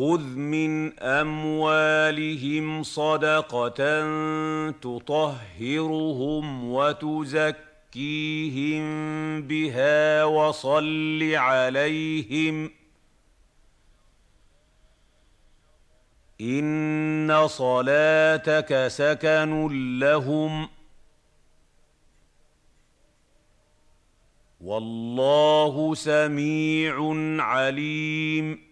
خذ من أموالهم صدقة تطهرهم وتزكيهم بها وصل عليهم إن صلاتك سكن لهم والله سميع عليم